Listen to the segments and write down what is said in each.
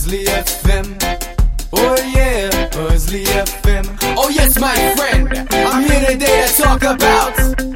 Hursley FM. Oh yeah, Hursley FM. Oh yes, my friend, I'm here today to talk about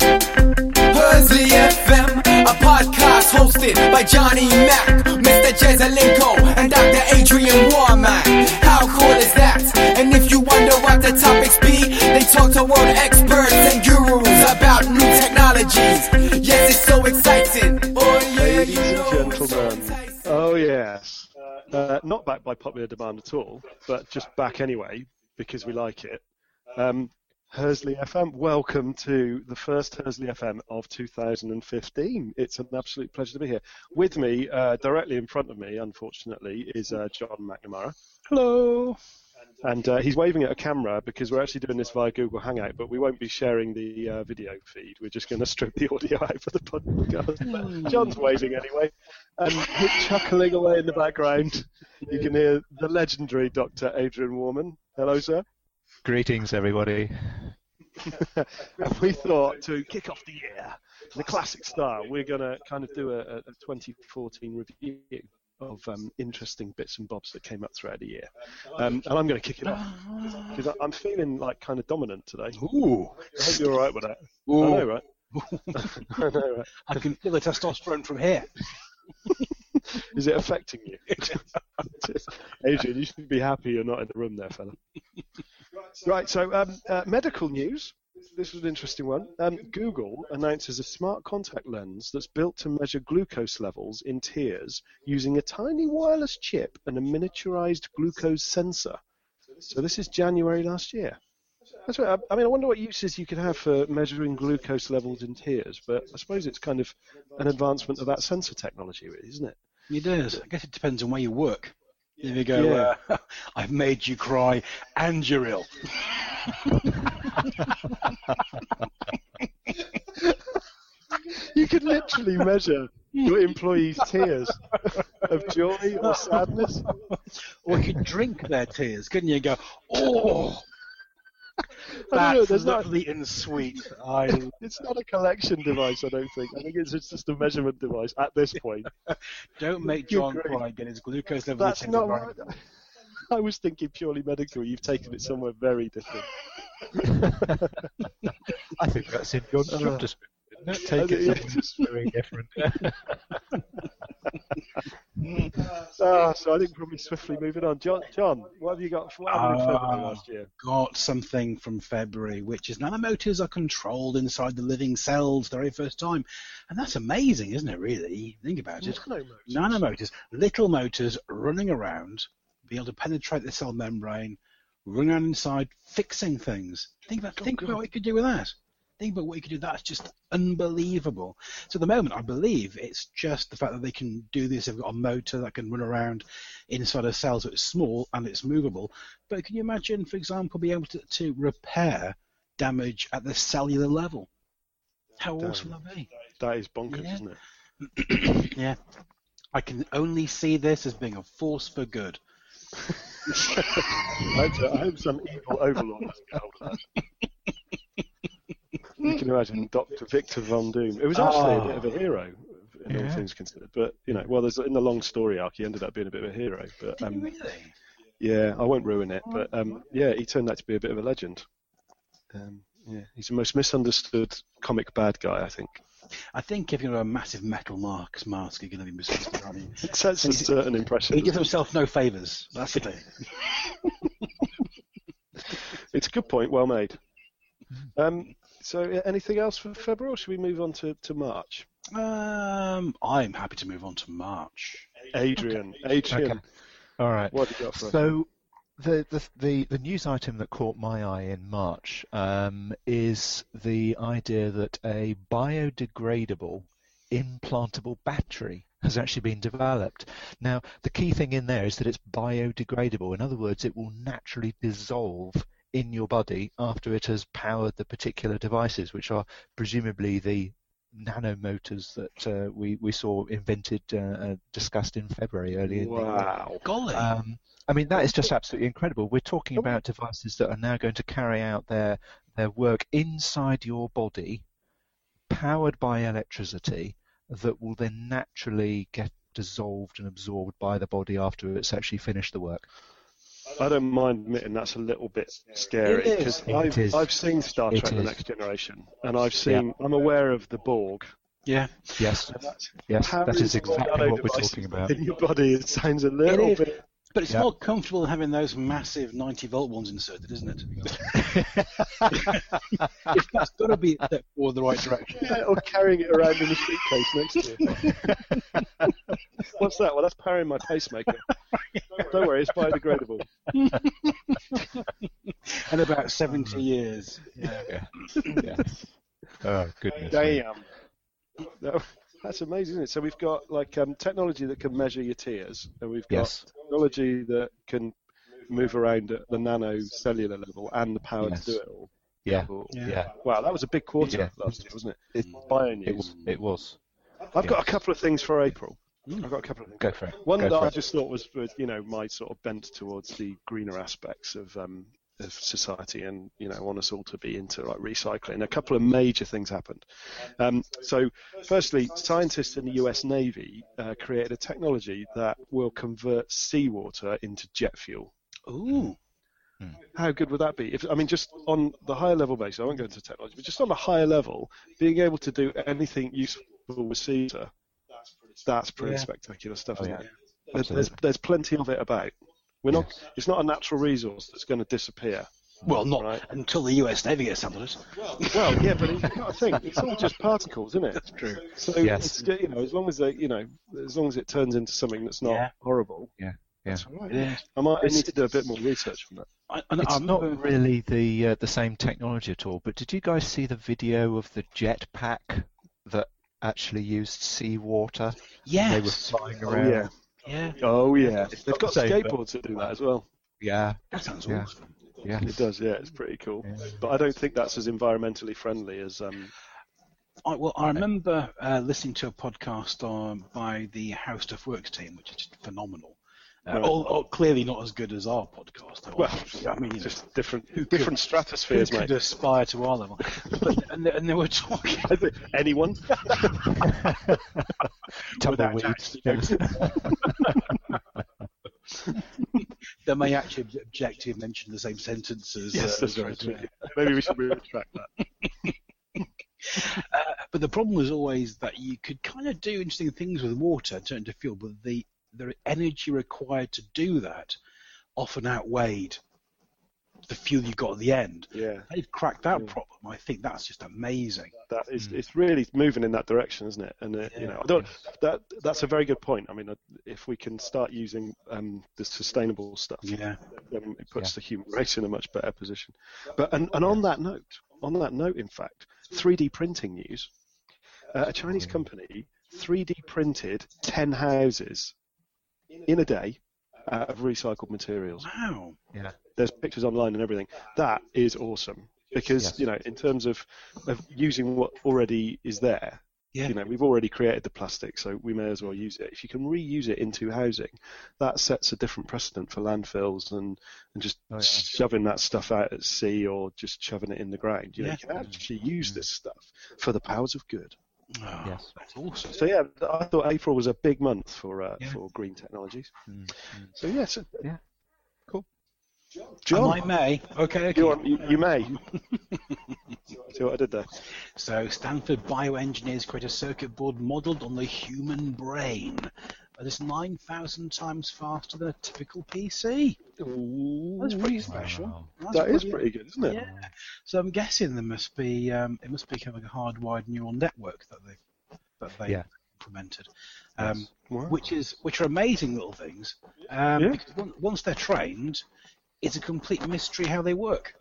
Hursley FM, a podcast hosted by Johnny Mac, Mr. Jezelenko, and Dr. Adrian Warmack. How cool is that? And if you wonder what the topics be, they talk to world experts and gurus about new technologies. Yes, it's so exciting. Oh yeah, ladies and gentlemen. Oh yes. Not backed by popular demand at all, but just back anyway because we like it. Hursley FM, welcome to the first Hursley FM of 2015. It's an absolute pleasure to be here. With me, directly in front of me, unfortunately, is John McNamara. Hello. And he's waving at a camera because we're actually doing this via Google Hangout, but we won't be sharing the video feed. We're just going to strip the audio out for the podcast. John's waving anyway. And chuckling away in the background, you can hear the legendary Dr. Adrian Warman. Hello, sir. Greetings, everybody. And we thought to kick off the year in the classic style, we're going to kind of do a 2014 review of interesting bits and bobs that came up throughout the year. And I'm going to kick it off because I'm feeling like kind of dominant today. Ooh. I hope you're all right with that. Ooh. I know, right? I know, right? I can feel the testosterone from here. Is it affecting you? Adrian, you should be happy you're not in the room there, fella. Right, so medical news. This was an interesting one. Google announces a smart contact lens that's built to measure glucose levels in tears using a tiny wireless chip and a miniaturized glucose sensor. So this is January last year. That's right. I mean, I wonder what uses you could have for measuring glucose levels in tears, but I suppose it's kind of an advancement of that sensor technology, really, isn't it? It is. I guess it depends on where you work. There you go. Yeah. I've made you cry and you're ill. You could literally measure your employees' tears of joy or sadness. Or you could drink their tears, couldn't you? Go, oh, that's lovely and sweet. It's not a collection device, I don't think. I think it's just a measurement device at this point. Don't make John cry, get his glucose level. That's not right. I was thinking purely medical. You've taken it somewhere very different. I think that's in John's job description. Take it somewhere very different. So I think probably swiftly moving on. John, what have you got for February last year? Got something from February, which is nanomotors are controlled inside the living cells the very first time. And that's amazing, isn't it, really? Think about it. Nanomotors, little motors running around, being able to penetrate the cell membrane, run around inside, fixing things. Think about what you could do with that. Think about what you could do. That's just unbelievable. So at the moment, I believe it's just the fact that they can do this. They've got a motor that can run around inside a cell, so it's small and it's movable. But can you imagine, for example, being able to repair damage at the cellular level? How awesome would that be? That is bonkers, isn't it? Yeah. I can only see this as being a force for good. I hope some evil overlord doesn't get hold of that. You can imagine Dr. Victor Von Doom. It was actually a bit of a hero, all things considered. But, in the long story arc, he ended up being a bit of a hero. But, Did he really? Yeah, I won't ruin it. But, he turned out to be a bit of a legend. He's the most misunderstood comic bad guy, I think. I think if you have a massive metal mask, you're going to be misunderstood, aren't you? It sets a certain impression. He gives himself no favours. That's the thing. It's a good point, well made. So, anything else for February, or should we move on to March? I'm happy to move on to March. Adrian. Okay. All right. What have you got for us? So, the news item that caught my eye in March is the idea that a biodegradable implantable battery has actually been developed. Now, the key thing in there is that it's biodegradable. In other words, it will naturally dissolve in your body after it has powered the particular devices, which are presumably the nanomotors that we saw invented, discussed in February earlier. Wow. Golly. I mean, that is just absolutely incredible. We're talking about devices that are now going to carry out their work inside your body, powered by electricity, that will then naturally get dissolved and absorbed by the body after it's actually finished the work. I don't mind admitting that's a little bit scary because I've seen Star Trek: The Next Generation, and I'm aware of the Borg. Yeah. Yes. Yes. That is exactly what we're talking about. In your body, it sounds a little bit. But it's more comfortable than having those massive 90-volt ones inserted, isn't it? If that's got to be a step forward the right direction. Yeah, or carrying it around in a suitcase next to you. What's that? Well, that's powering my pacemaker. Don't worry, it's biodegradable. In about 70 years. Yeah. Oh, goodness. Damn. No, that's amazing, isn't it? So we've got technology that can measure your tears, and we've got technology that can move around at the nanocellular level and the power to do it all. Yeah. Wow, that was a big quarter last year, wasn't it? Bio news. It was. I've got a couple of things for April. I've got a couple of things. Go for it. One that I just thought was, my sort of bent towards the greener aspects of society, and I want us all to be into recycling. A couple of major things happened. So, firstly, scientists in the U.S. Navy created a technology that will convert seawater into jet fuel. Ooh. How good would that be? Just on the higher level basis, I won't go into technology, but just on the higher level, being able to do anything useful with seawater, that's pretty spectacular stuff, isn't it? There's plenty of it about. It's not a natural resource that's going to disappear. Well, not until the US Navy gets sampled it. Well, yeah, but you've got to think, it's all just particles, isn't it? That's true. So it's, as long as it turns into something that's not horrible. Yeah. That's all right. Yeah. I need to do a bit more research on that. It's not really the same technology at all. But did you guys see the video of the jetpack that actually used seawater? Yes. They were flying around. Yeah. Oh yeah. They've got skateboards that do that as well. Yeah. That sounds awesome. Yeah. It does. Yeah, it's pretty cool. Yeah. But I don't think that's as environmentally friendly as. I remember listening to a podcast by the How Stuff Works team, which is just phenomenal. Clearly not as good as our podcast. Well, just different stratospheres, who could aspire to our level? and they were talking. Anyone? Tumbleweeds. They may actually object to mention the same sentences. Yes, that's right. Maybe we should retract that. But the problem was always that you could kind of do interesting things with water and turn it into fuel, but the energy required to do that often outweighed the fuel you got at the end. Yeah, they've cracked that problem. I think that's just amazing. That is, it's really moving in that direction, isn't it? And that's a very good point. If we can start using the sustainable stuff, then it puts the human race in a much better position. But and on that note, in fact, 3D printing news. A Chinese company 3D printed 10 houses in a day out of recycled materials. Wow. Yeah. There's pictures online and everything. That is awesome because, in terms of using what already is there, we've already created the plastic, so we may as well use it. If you can reuse it into housing, that sets a different precedent for landfills and just shoving that stuff out at sea or just shoving it in the ground. You can actually use this stuff for the powers of good. Oh, yes, that's awesome. So I thought April was a big month for green technologies. So cool. John, I may. Okay. You may. See what I did there? So Stanford bioengineers create a circuit board modelled on the human brain. That is 9,000 times faster than a typical PC. Ooh, that's pretty special. Wow. That is pretty good, isn't it? Yeah. So I'm guessing there must be kind of like a hardwired neural network that they implemented, which are amazing little things. Because once they're trained, it's a complete mystery how they work.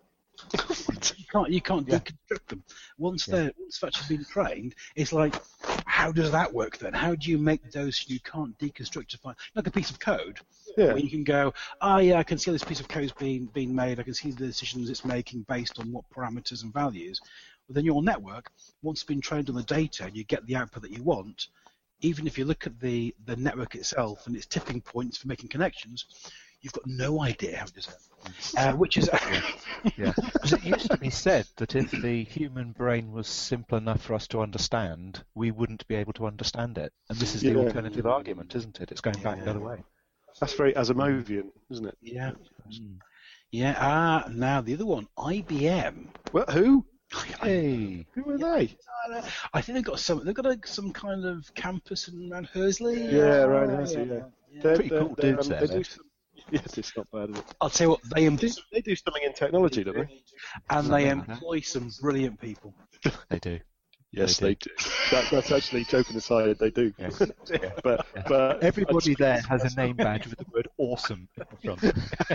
You can't deconstruct them. Once they've actually been trained, it's like, how does that work then? How do you make those you can't deconstruct to find, like a piece of code, where you can go, I can see how this piece of code's being made. I can see the decisions it's making based on what parameters and values. Well, then your network, once it's been trained on the data and you get the output that you want, even if you look at the network itself and its tipping points for making connections, you've got no idea how it does it. Which is... Yeah, because it used to be said that if the human brain was simple enough for us to understand, we wouldn't be able to understand it. And this is the alternative argument, isn't it? It's going back the other way. That's very Asimovian, isn't it? Yeah. Yeah. Now the other one, IBM. Well, who? Hey, who are they? I think they've got some kind of campus around Hursley. Yeah, around Hursley. Yeah. Pretty cool dudes there. Yes, it's not bad, is it? I'll tell you what, they do something in technology, don't they? And they employ some brilliant people. They do. Yes, they do. That's actually, joking aside, they do. Yes. but everybody there has a name badge with the word "awesome" in front.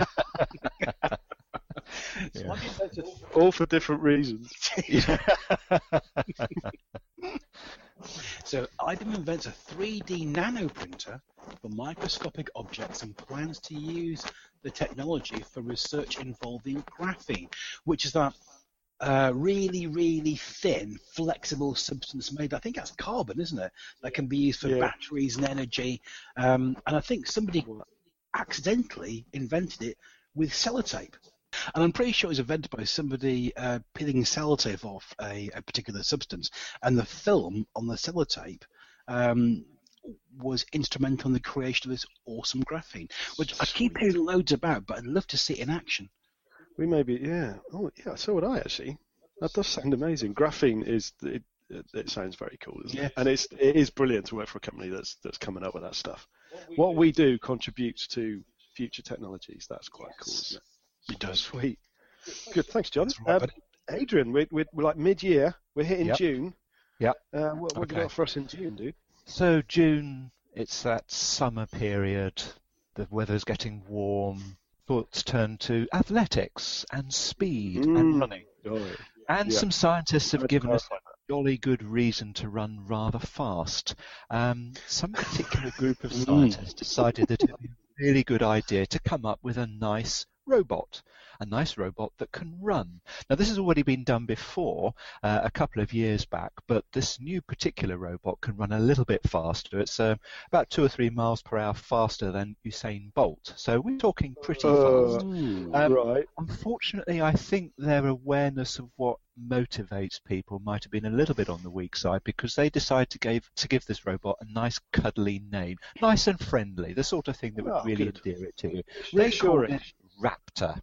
All for different reasons. So IBM invents a 3D nanoprinter for microscopic objects and plans to use the technology for research involving graphene, which is that really, really thin, flexible substance made, I think that's carbon, isn't it? That can be used for batteries and energy. And I think somebody accidentally invented it with sellotape. And I'm pretty sure it was invented by somebody peeling sellotape off a particular substance. And the film on the sellotape was instrumental in the creation of this awesome graphene, which I keep hearing loads about, but I'd love to see it in action. We maybe, yeah. Oh, yeah, so would I, actually. That does sound amazing. Graphene it sounds very cool, isn't it? And it is brilliant to work for a company that's coming up with that stuff. What we do contributes to future technologies. That's quite cool, isn't it? It does. Sweet. Good. Thanks, John. Adrian, we're like mid-year. We're hitting June. Yeah. What have you got for us in June, dude? So June, it's that summer period. The weather's getting warm. Thoughts turn to athletics and speed and running. And some scientists have given us a jolly good reason to run rather fast. Some particular group of scientists decided that it would be a really good idea to come up with a nice robot that can run. Now, this has already been done before, a couple of years back, but this new particular robot can run a little bit faster. It's about 2 or 3 miles per hour faster than Usain Bolt. So we're talking pretty fast. Right. Unfortunately, I think their awareness of what motivates people might have been a little bit on the weak side, because they decided to give this robot a nice cuddly name, nice and friendly, the sort of thing that would really endear it to you. They call it Raptor.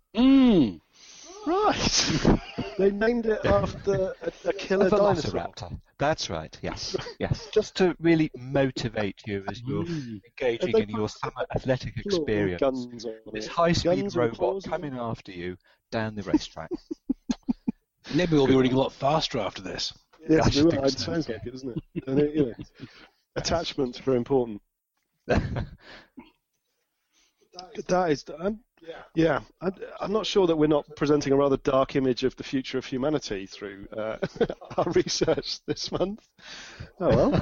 Right. They named it after a killer dinosaur. Velociraptor. That's right. Yes. Yes. Just to really motivate you as you're engaging in your summer athletic experience. This high-speed robot coming after you down the racetrack. Maybe we'll be running a lot faster after this. Yes, it sounds like it, doesn't it? And attachments are important. That is. I'm not sure that we're not presenting a rather dark image of the future of humanity through our research this month. Oh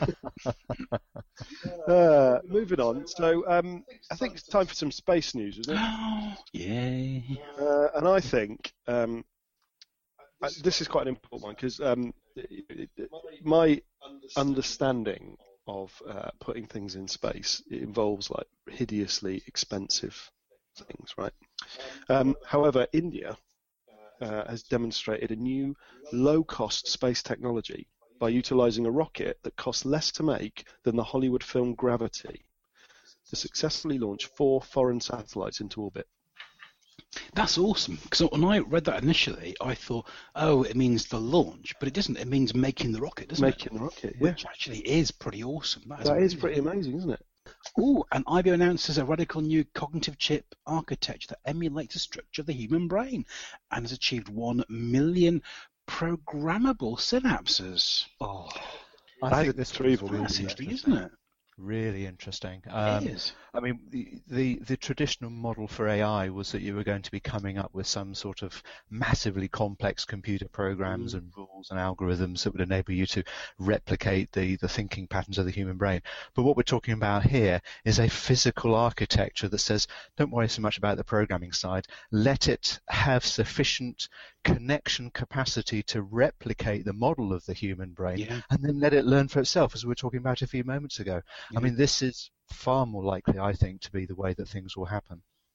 well. Moving on. So I think it's time for some space news, isn't it? Yay. And I think this is quite an important one, because my understanding of putting things in space, it involves like hideously expensive things, right? However, India has demonstrated a new low-cost space technology by utilizing a rocket that costs less to make than the Hollywood film Gravity to successfully launch 4 foreign satellites into orbit. That's awesome, because when I read that initially, I thought, oh, it means the launch, but it doesn't. It means making the rocket, doesn't it? Making the rocket, yeah. Which actually is pretty awesome. That is pretty amazing, isn't it? Ooh, and IBM announces a radical new cognitive chip architecture that emulates the structure of the human brain and has achieved 1 million programmable synapses. Oh, I think this will be really interesting, isn't it? Really interesting. It is. I mean, the traditional model for AI was that you were going to be coming up with some sort of massively complex computer programs and rules and algorithms that would enable you to replicate the thinking patterns of the human brain. But what we're talking about here is a physical architecture that says, don't worry so much about the programming side. Let it have sufficient connection capacity to replicate the model of the human brain, and then let it learn for itself, as we were talking about a few moments ago. I mean, this is far more likely, I think, to be the way that things will happen.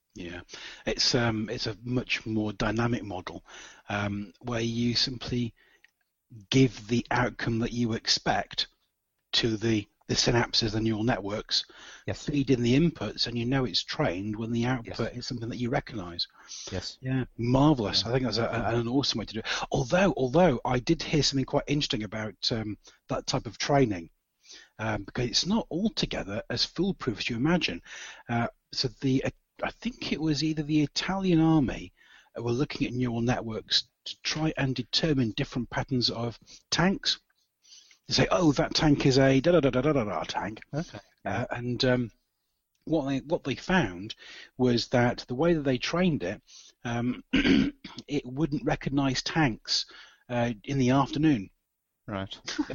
Yeah, it's a much more dynamic model where you simply give the outcome that you expect to the synapses, the neural networks, feed in the inputs, and you know it's trained when the output is something that you recognise. Yes. Yeah, marvellous. I think that's an awesome way to do it. Although I did hear something quite interesting about that type of training, because it's not altogether as foolproof as you imagine. So I think it was either the Italian army were looking at neural networks to try and determine different patterns of tanks. They say, oh, that tank is a da-da-da-da-da-da tank. Okay. And what they found was that the way that they trained it, it wouldn't recognise tanks in the afternoon. Right.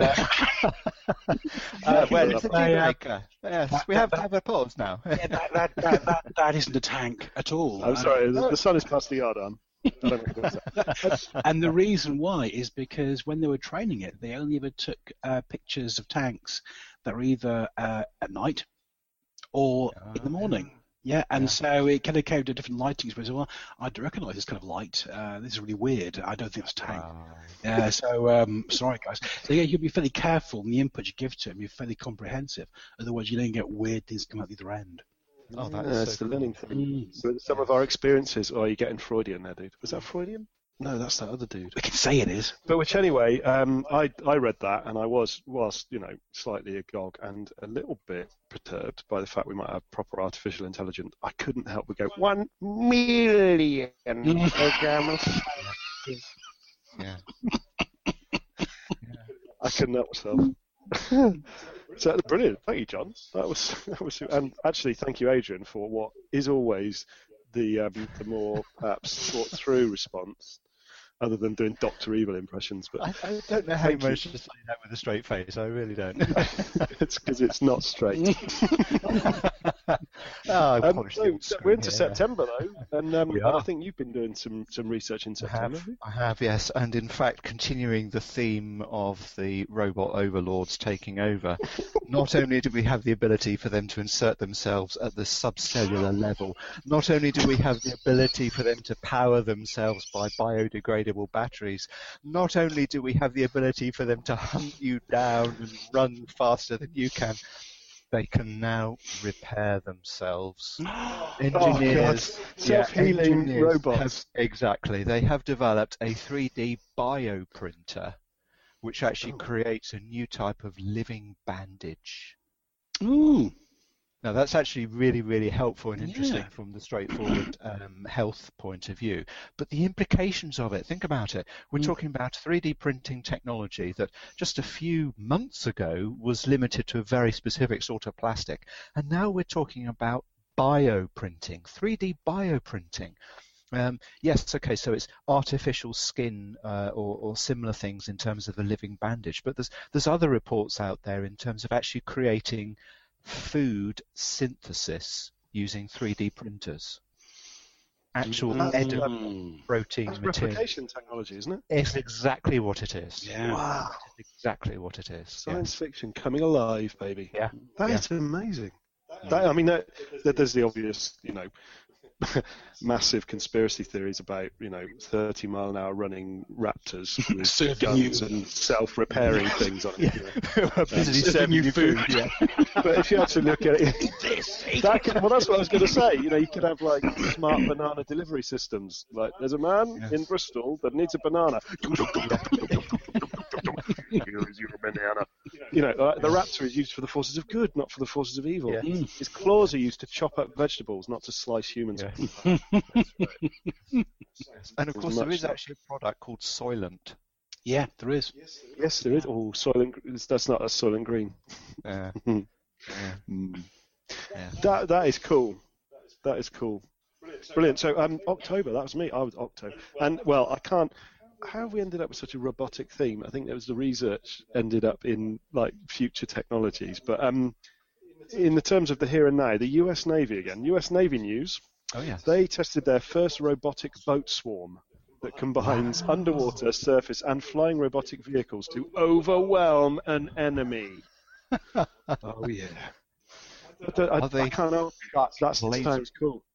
Where is the deal maker? Yes, we have to have a pause now. That isn't a tank at all. I'm sorry, the sun is past the yard arm. And the reason why is because when they were training it, they only ever took pictures of tanks that were either at night or in the morning. Yeah, and so it kind of came to different lighting spaces. Well, I do recognise this kind of light. This is really weird. I don't think it's tank. Yeah, so sorry guys. So yeah, you'll be fairly careful in the input you give to them. You're fairly comprehensive. Otherwise, you don't get weird things come out the other end. Oh, that's the learning thing. So some of our experiences. Oh, you're getting Freudian there, dude. Was that Freudian? No, that's that other dude. We can say it is. But which anyway, I read that and I was slightly agog and a little bit perturbed by the fact we might have proper artificial intelligence. I couldn't help but go 1 million programmers. Yeah. I couldn't help myself. So brilliant. Thank you, John. That was, and actually thank you, Adrian, for what is always the more perhaps thought through response, other than doing Dr. Evil impressions. But I don't know how you managed to say that with a straight face. I really don't. It's because it's not straight. We're into September though, and I think you've been doing some research in September. I have, yes, and in fact, continuing the theme of the robot overlords taking over. Not only do we have the ability for them to insert themselves at the subcellular level, not only do we have the ability for them to power themselves by biodegradable batteries, not only do we have the ability for them to hunt you down and run faster than you can, they can now repair themselves. Engineers, self-healing robots. Exactly. They have developed a 3D bioprinter, which actually creates a new type of living bandage. Ooh. Now, that's actually really, really helpful and interesting from the straightforward health point of view. But the implications of it, think about it. We're talking about 3D printing technology that just a few months ago was limited to a very specific sort of plastic. And now we're talking about bioprinting, 3D bioprinting. Yes, okay, so it's artificial skin or similar things in terms of a living bandage. But there's other reports out there in terms of actually creating food synthesis using 3D printers. Actual edible protein material. Replication technology, isn't it? It's exactly what it is. Yeah. Wow. It's exactly what it is. Science fiction coming alive, baby. Yeah. That is amazing. There's the obvious, massive conspiracy theories about, 30-mile-an-hour running raptors with guns and self-repairing things on it. Busy serving you food. Yeah. But if you actually look at it, that's what I was going to say. You could have like smart banana delivery systems. Like, there's a man in Bristol that needs a banana. Here's your banana. The raptor is used for the forces of good, not for the forces of evil. Yeah. His claws are used to chop up vegetables, not to slice humans. Yeah. And of course, there is actually a product called Soylent. Yeah, there is. Yes, there is. Oh, Soylent. That's not a Soylent Green. Yeah. That is cool. That is cool. Brilliant. So, October. That was me. I was Octo. And I can't. How have we ended up with such a robotic theme? I think it was the research ended up in future technologies. But in the terms of the here and now, the U.S. Navy again. U.S. Navy news. Oh yes. They tested their first robotic boat swarm that combines underwater, surface, and flying robotic vehicles to overwhelm an enemy. Oh yeah. I can't help. That sounds cool.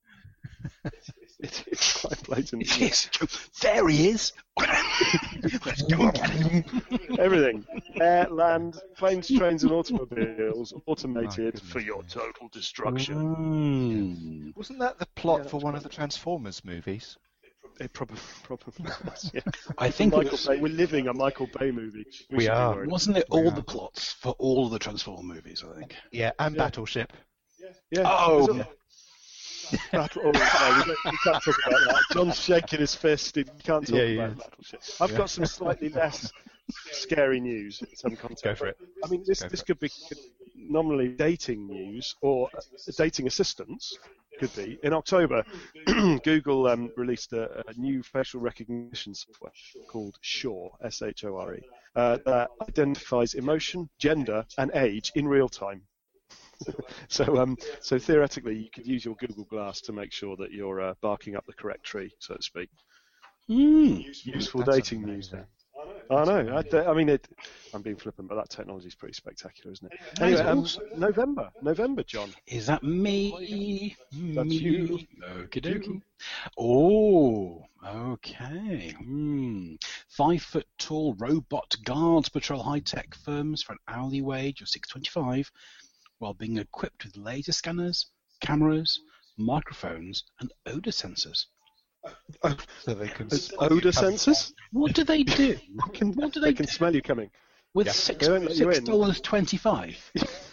It's quite blatant. It is. There he is. Let's go and get him. Everything. Air, land, planes, trains and automobiles automated for your total destruction. Wasn't that the plot for one of the Transformers movies? It probably was, yeah. I think we're living a Michael Bay movie. We are. Wasn't it all the plots for all of the Transformer movies, I think? Yeah, and Battleship. Yeah. Oh, Battle, no, we can't talk about that. John's shaking his fist. You can't talk about Battleship. I've got some slightly less scary news in some context. Go for it. I mean, this could be nominally dating news or dating assistance. Could be. In October, Google released a new facial recognition software called Shore, S-H-O-R-E, that identifies emotion, gender, and age in real time. So theoretically, you could use your Google Glass to make sure that you're barking up the correct tree, so to speak. Useful dating news there. I know. I mean, I'm being flippant, but that technology is pretty spectacular, isn't it? Anyway, November, John. Is that me? That's you. Okie dokie. Oh, okay. 5 foot tall robot guards patrol high-tech firms for an hourly wage of $6.25 while being equipped with laser scanners, cameras, microphones, and odor sensors. So they can Odor sensors? What do they do? They can smell you coming. With $6.25?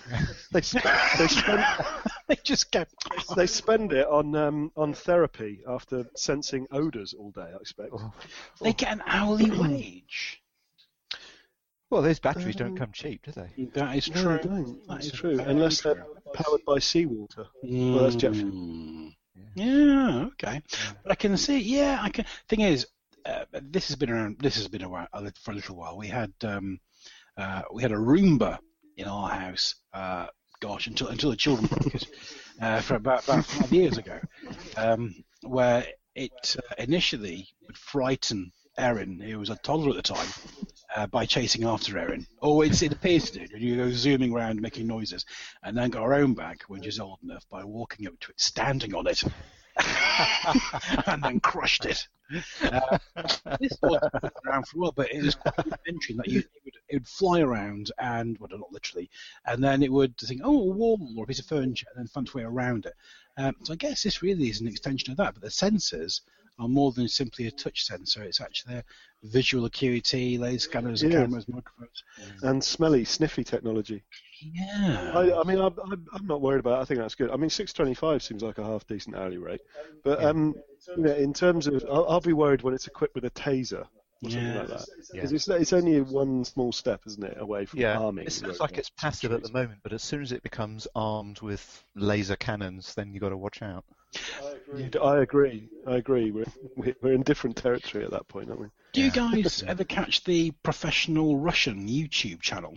They just go. They spend it on therapy after sensing odours all day, I expect. They get an hourly wage. Well, those batteries don't come cheap, do they? That is No, true. they don't. That is true. Unless they're powered by seawater. Well, that's jet fuel. Yeah, okay. But I can see. Yeah, I can. Thing is, this has been around. This has been around for a little while. We had a Roomba in our house. Until the children broke it for about 5 years ago, where it initially would frighten Erin, who was a toddler at the time, by chasing after Erin. Or it appears to do. You go zooming around, making noises, and then got her own back when she's old enough by walking up to it, standing on it, and then crushed it. This was around for a while, but it was quite an invention that it would fly around and, well, not literally, and then it would think, oh, a wall or a piece of furniture, and then find its way around it. So I guess this really is an extension of that, but the sensors are more than simply a touch sensor. It's actually visual acuity, laser scanners, and cameras, microphones, and sniffy technology. Yeah. I mean, I'm not worried about it. I think that's good. I mean, $6.25 seems like a half decent hourly rate, but in terms of, I'll be worried when it's equipped with a taser or something like that. Because it's only one small step, isn't it, away from arming. It sounds like it's passive at the moment, but as soon as it becomes armed with laser cannons, then you've got to watch out. I agree. We're in different territory at that point, aren't we? Do you guys ever catch the Professional Russian YouTube channel?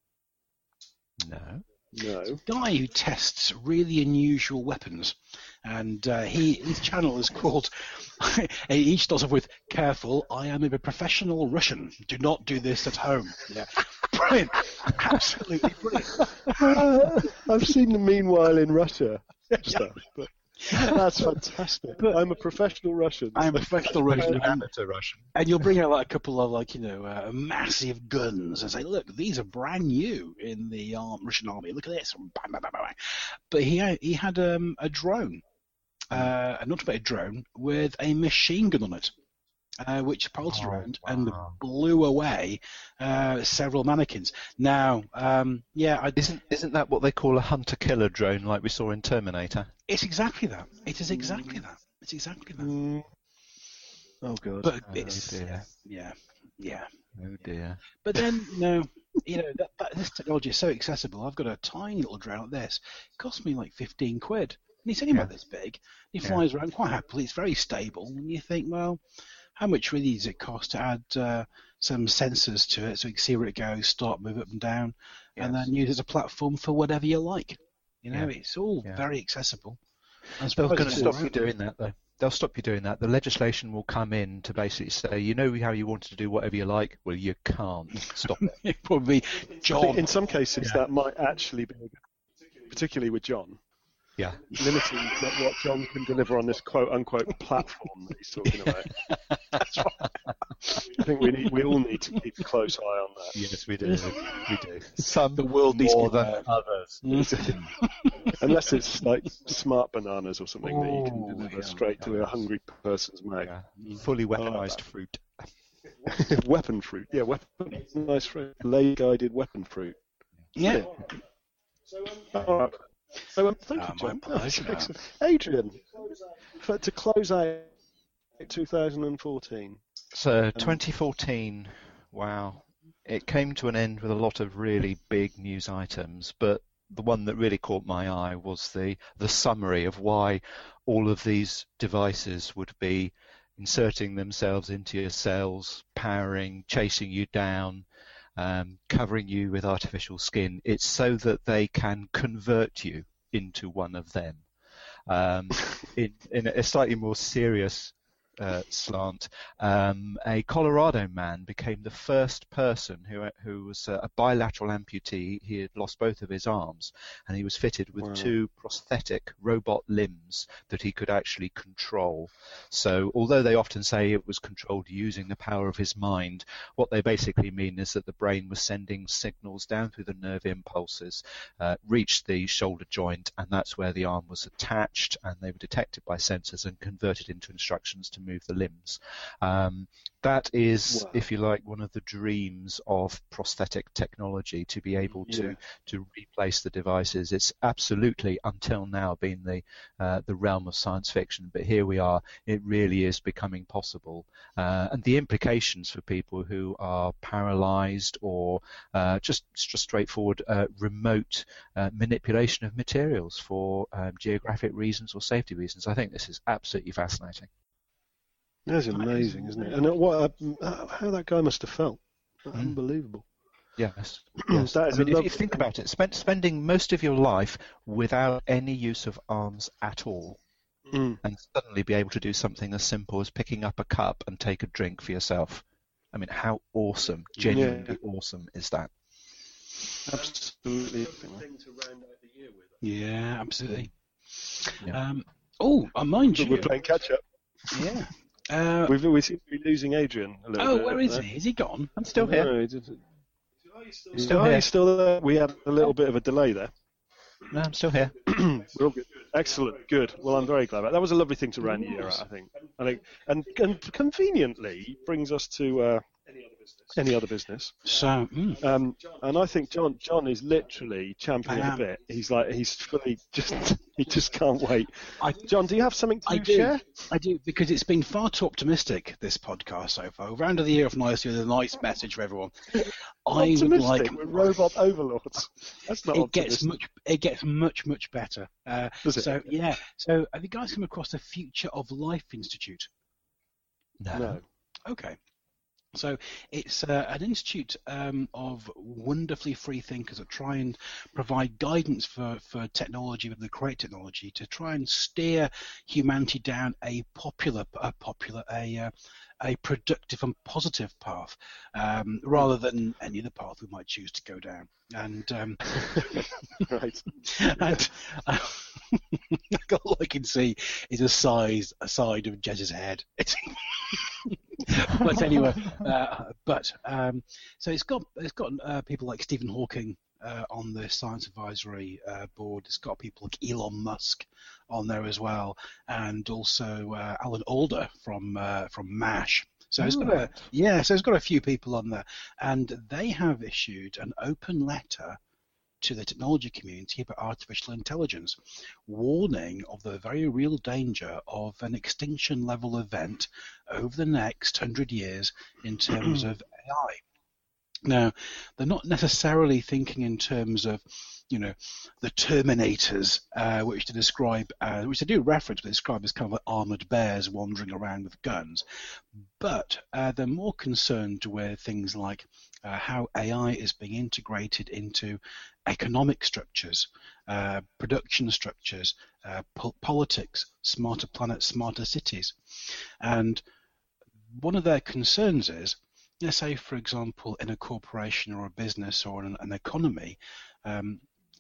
No. Guy who tests really unusual weapons, and his channel is called. He starts off with "Careful, I am a professional Russian. Do not do this at home." Yeah, brilliant, absolutely brilliant. I've seen the Meanwhile in Russia stuff, but that's fantastic. I'm a professional Russian. I'm a professional Russian. Amateur Russian. And you'll bring out like a couple of massive guns and say, look, these are brand new in the Russian army. Look at this. Bang, bang, bang, bang. But he had a drone, an automated drone with a machine gun on it, which pulsed around and blew away several mannequins. Now, isn't that what they call a hunter-killer drone, like we saw in Terminator? It's exactly that. It is exactly that. It's exactly that. Oh god. But it's yeah. Oh dear. But then this technology is so accessible. I've got a tiny little drone like this. It cost me like £15. And it's only about this big. He flies around quite happily. It's very stable. And you think, well, how much really does it cost to add some sensors to it so you can see where it goes, start, move up and down, and then use it as a platform for whatever you like? It's all very accessible. They're going to stop you doing that, though. They'll stop you doing that. The legislation will come in to basically say, how you wanted to do whatever you like? Well, you can't. Stop it. It probably John. In some cases, that might actually be, particularly with John, Yeah. limiting what John can deliver on this quote-unquote platform that he's talking about. That's right. I think we all need to keep a close eye on that. Yes, we do. We do. Some The world needs more to be than others. Unless it's like smart bananas or something that you can Oh, deliver yeah. straight to a hungry person's mouth. Yeah. Fully weaponized fruit. Weapon fruit. Yeah, weapon. Nice fruit. Laser-guided weapon fruit. Yeah. All right. So thank you, My John. pleasure. Excellent. Adrian, to close out 2014. So 2014, wow. It came to an end with a lot of really big news items, but the one that really caught my eye was the summary of why all of these devices would be inserting themselves into your cells, powering, chasing you down, covering you with artificial skin. It's so that they can convert you into one of them. In a slightly more serious slant, a Colorado man became the first person who was a bilateral amputee. He had lost both of his arms, and he was fitted with two prosthetic robot limbs that he could actually control. So although they often say it was controlled using the power of his mind, what they basically mean is that the brain was sending signals down through the nerve impulses, reached the shoulder joint, and that's where the arm was attached, and they were detected by sensors and converted into instructions to move the limbs. That is, if you like, one of the dreams of prosthetic technology, to be able to replace the devices. It's absolutely, until now, been the realm of science fiction, but here we are. It really is becoming possible. And the implications for people who are paralyzed or just straightforward remote manipulation of materials for geographic reasons or safety reasons, I think this is absolutely fascinating. That's amazing, isn't it? And how that guy must have felt. Unbelievable. Yes. That is I mean, if you think about it, spending most of your life without any use of arms at all, and suddenly be able to do something as simple as picking up a cup and take a drink for yourself. I mean, how awesome, genuinely awesome is that? Absolutely. Yeah, absolutely. Yeah. Mind you. We're playing catch-up. Yeah. We seem to be losing Adrian a little bit. Oh, where is he? Is he gone? I'm still here. No, He's still here. He's still there. We had a little bit of a delay there. No, I'm still here. We're all good. Excellent. Good. Well, I'm very glad about that. That was a lovely thing to round the year out, I think. And conveniently brings us to any other business. So, and I think John is literally champing at the bit. He's fully he just can't wait. John, do you have something to share? I do, because it's been far too optimistic, this podcast so far. Round of the year of nice with a nice message for everyone. I would like we're robot overlords. That's not optimistic. It gets much better. Does it? So yeah. So have you guys come across the Future of Life Institute? No. Okay. So it's an institute of wonderfully free thinkers that try and provide guidance for technology, with the correct technology, to try and steer humanity down a productive and positive path, rather than any other path we might choose to go down. And right. And all I can see is a side of Jez's head. But anyway, so it's got people like Stephen Hawking on the science advisory board. It's got people like Elon Musk on there as well, and also Alan Alda from MASH. So it's got a few people on there, and they have issued an open letter to the technology community about artificial intelligence, warning of the very real danger of an extinction level event over the next 100 years in terms of AI. Now, they're not necessarily thinking in terms of, the Terminators, which they describe, which they do reference, but describe as kind of like armored bears wandering around with guns. But they're more concerned with things like how AI is being integrated into economic structures, production structures, politics, smarter planets, smarter cities. And one of their concerns is, let's say, for example, in a corporation or a business or an economy,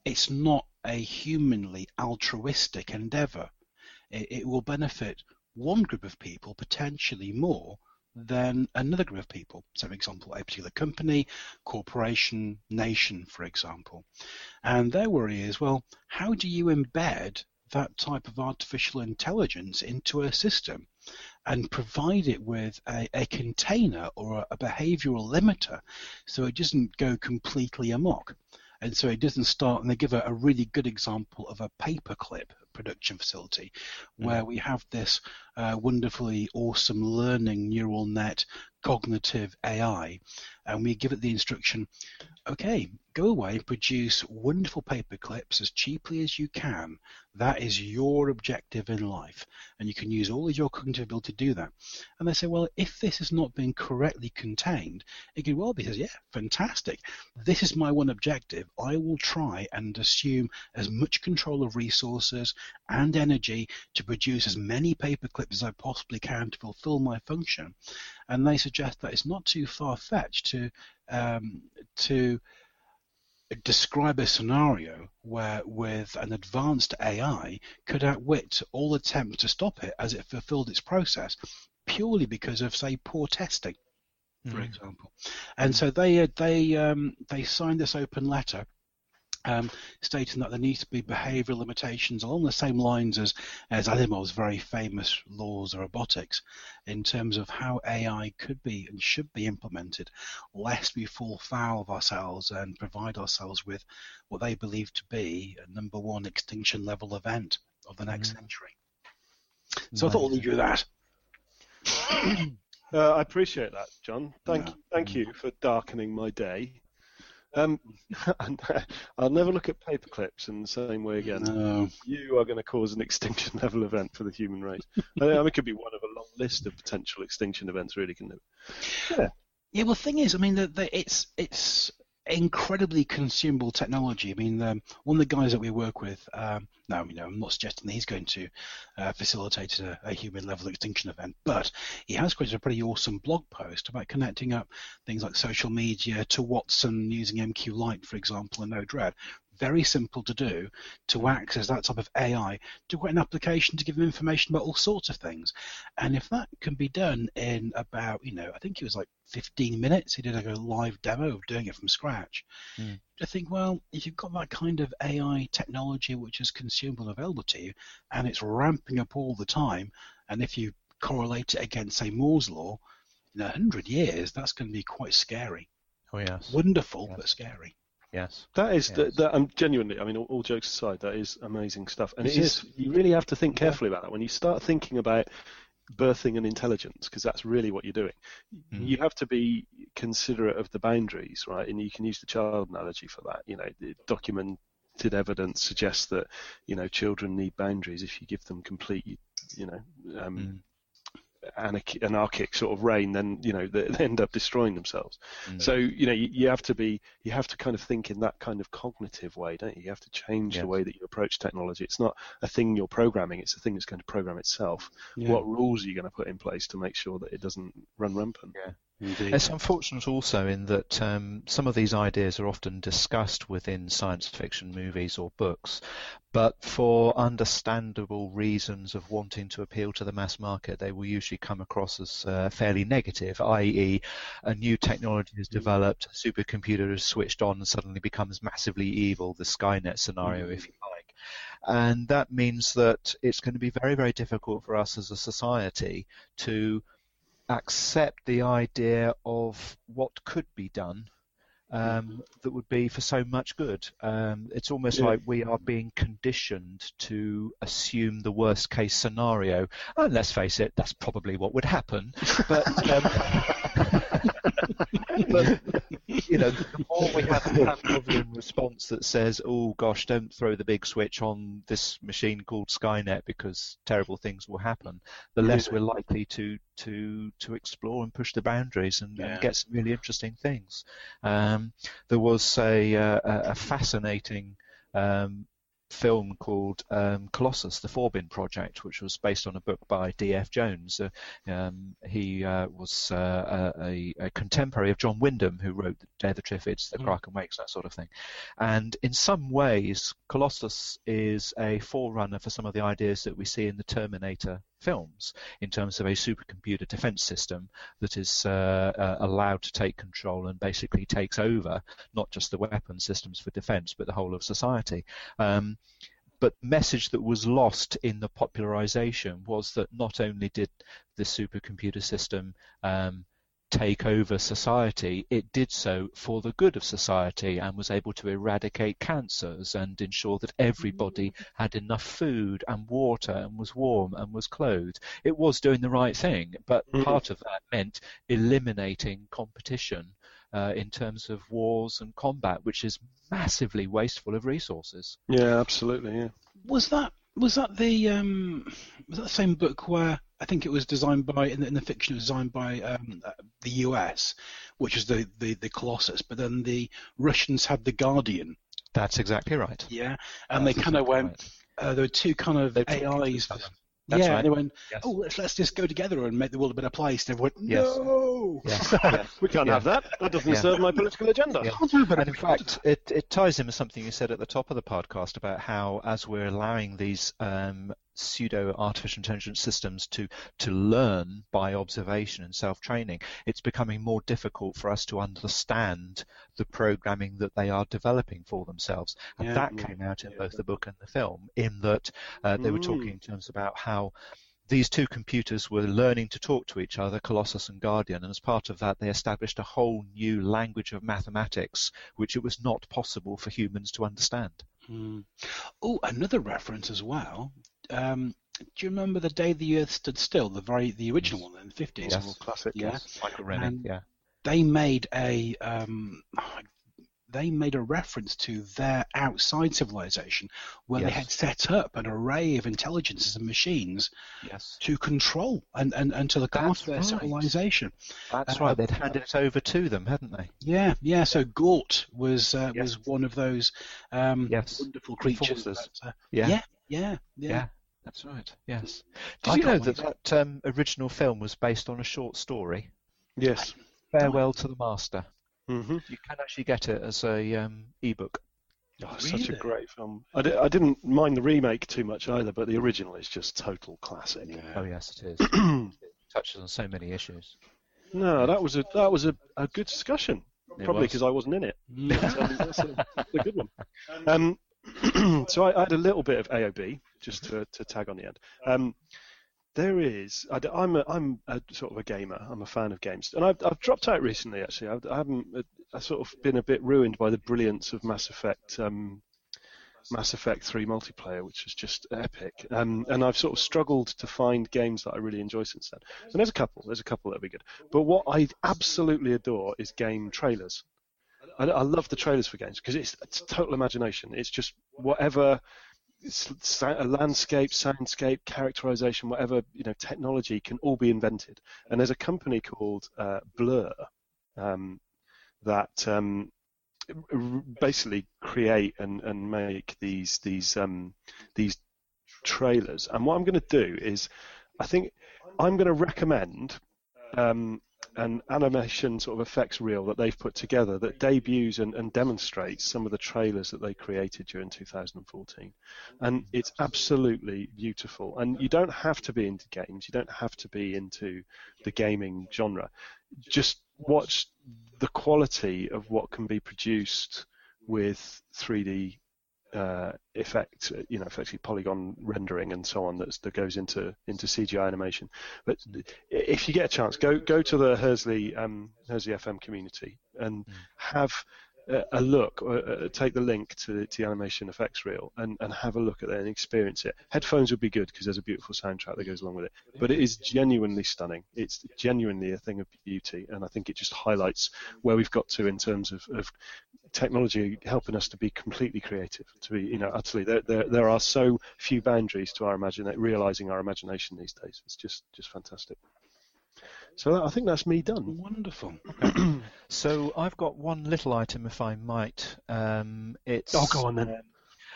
it's not a humanly altruistic endeavour. It will benefit one group of people potentially more than another group of people. So, for example, a particular company, corporation, nation, for example. And their worry is, well, how do you embed that type of artificial intelligence into a system and provide it with a container or a behavioral limiter so it doesn't go completely amok? And so it doesn't start, and they give a really good example of a paperclip production facility where we have this wonderfully awesome learning neural net cognitive AI, and we give it the instruction, okay, go away, produce wonderful paper clips as cheaply as you can. That is your objective in life, and you can use all of your cognitive ability to do that. And they say, well, if this has not been correctly contained, it could well be, says, yeah, fantastic. This is my one objective. I will try and assume as much control of resources and energy to produce as many paper clips as I possibly can to fulfill my function. And they suggest that it's not too far-fetched to describe a scenario where, with an advanced AI, could outwit all attempts to stop it as it fulfilled its process, purely because of, say, poor testing, for example. And so they signed this open letter, stating that there needs to be behavioural limitations along the same lines as Asimov's very famous laws of robotics, in terms of how AI could be and should be implemented, lest we fall foul of ourselves and provide ourselves with what they believe to be a number one extinction level event of the next century. So I thought I'll leave you with that. I appreciate that, John. Thank you for darkening my day. And I'll never look at paper clips in the same way again. No. You are going to cause an extinction level event for the human race. I mean, it could be one of a long list of potential extinction events, really, couldn't it? Yeah. Well, the thing is, I mean, it's incredibly consumable technology. I mean, one of the guys that we work with, I'm not suggesting that he's going to facilitate a human level extinction event, but he has created a pretty awesome blog post about connecting up things like social media to Watson using MQ Lite, for example, and Node-RED. Very simple to do, to access that type of AI, to create an application to give them information about all sorts of things. And if that can be done in about, I think it was like 15 minutes, he did like a live demo of doing it from scratch. I think, well, if you've got that kind of AI technology which is consumable and available to you, and it's ramping up all the time, and if you correlate it against, say, Moore's Law, in 100 years, that's going to be quite scary. Oh, yes. Wonderful, but scary. Yes. That is, I'm genuinely, I mean, all jokes aside, that is amazing stuff. And you really have to think carefully about that. When you start thinking about birthing an intelligence, because that's really what you're doing, you have to be considerate of the boundaries, right? And you can use the child analogy for that. The documented evidence suggests that, children need boundaries. If you give them complete, anarchic sort of reign, then they end up destroying themselves. So you have to kind of think in that kind of cognitive way, don't you? You have to change the way that you approach technology. It's not a thing you're programming, it's a thing that's going to program itself. What rules are you going to put in place to make sure that it doesn't run rampant? Indeed. It's unfortunate also in that some of these ideas are often discussed within science fiction movies or books, but for understandable reasons of wanting to appeal to the mass market, they will usually come across as fairly negative, i.e. a new technology is developed, a supercomputer is switched on and suddenly becomes massively evil, the Skynet scenario, if you like. And that means that it's going to be very, very difficult for us as a society to accept the idea of what could be done that would be for so much good. It's almost like we are being conditioned to assume the worst case scenario. And let's face it, that's probably what would happen. But, the more we have a Pavlovian response that says, oh gosh, don't throw the big switch on this machine called Skynet because terrible things will happen, the less we're likely to explore and push the boundaries and get some really interesting things. There was a fascinating film called Colossus, the Forbin Project, which was based on a book by D.F. Jones. He was a contemporary of John Wyndham, who wrote Dare the Triffids, The Kraken Wakes, that sort of thing. And in some ways, Colossus is a forerunner for some of the ideas that we see in the Terminator films, in terms of a supercomputer defense system that is allowed to take control and basically takes over not just the weapon systems for defense, but the whole of society. But the message that was lost in the popularization was that not only did the supercomputer system take over society, it did so for the good of society and was able to eradicate cancers and ensure that everybody had enough food and water and was warm and was clothed. It was doing the right thing, but part of that meant eliminating competition in terms of wars and combat, which is massively wasteful of resources. Yeah, absolutely. Yeah. Was that the same book where I think it was designed by in the fiction it was designed by the US, which is the Colossus, but then the Russians had the Guardian. That's exactly right. Yeah, and they kind of went. There were two kind of AIs. That's right. Right. They went, yes. let's just go together and make the world a better place. They went, Yes. no! Yes. We can't have that. That doesn't serve my political agenda. Yeah. And in fact, it ties in with something you said at the top of the podcast about how, as we're allowing these pseudo artificial intelligence systems to learn by observation and self-training, it's becoming more difficult for us to understand the programming that they are developing for themselves. And that came out in both the book and the film, in that they were talking in terms about how these two computers were learning to talk to each other, Colossus and Guardian, and as part of that they established a whole new language of mathematics which it was not possible for humans to understand. Oh, another reference as well. Do you remember The Day the Earth Stood Still, the original one in the 50s? Yes, classic. Yeah. Yes. Michael Rennie, yeah. They made a reference to their outside civilization, where they had set up an array of intelligences and machines to control and to look after their civilization. That's right. They'd handed it over to them, hadn't they? Yeah. So Gort was one of those wonderful creatures. Yeah, that's right. Yes. Did you know that original film was based on a short story? Yes. Farewell to the Master. Mm-hmm. You can actually get it as a ebook. Oh, such a great film. I didn't mind the remake too much either, but the original is just total classic. Yeah. Oh yes, it is. It touches on so many issues. No, that was a good discussion. Probably because I wasn't in it. That's a good one. So I had a little bit of AOB just to tag on the end. There is. I'm a sort of a gamer. I'm a fan of games, and I've dropped out recently. Actually, I've sort of been a bit ruined by the brilliance of Mass Effect 3 multiplayer, which is just epic. And I've sort of struggled to find games that I really enjoy since then. And there's a couple that'll be good. But what I absolutely adore is game trailers. I love the trailers for games because it's total imagination. It's just whatever. A landscape, soundscape, characterization, whatever technology can all be invented. And there's a company called Blur that basically create and make these trailers. And what I'm going to do is, I think I'm going to recommend an animation sort of effects reel that they've put together that debuts and demonstrates some of the trailers that they created during 2014. And it's absolutely beautiful. And you don't have to be into games. You don't have to be into the gaming genre. Just watch the quality of what can be produced with 3D effect, effectively polygon rendering and so on that goes into CGI animation. But if you get a chance, go to the Hursley FM community and have a look, or take the link to the animation effects reel and have a look at it and experience it. Headphones would be good because there's a beautiful soundtrack that goes along with it, but it is genuinely stunning. It's genuinely a thing of beauty, and I think it just highlights where we've got to in terms of technology helping us to be completely creative, to be utterly. There are so few boundaries to our realizing our imagination these days. It's just fantastic. So I think that's me done. Wonderful. Okay. So I've got one little item, if I might. Go on then.